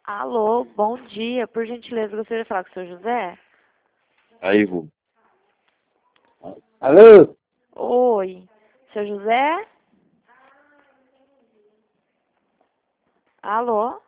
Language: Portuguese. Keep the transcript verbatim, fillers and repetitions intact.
Alô, bom dia. Por gentileza, gostaria de falar com o senhor José? Aí, vô. Alô? Oi. Seu José? Alô?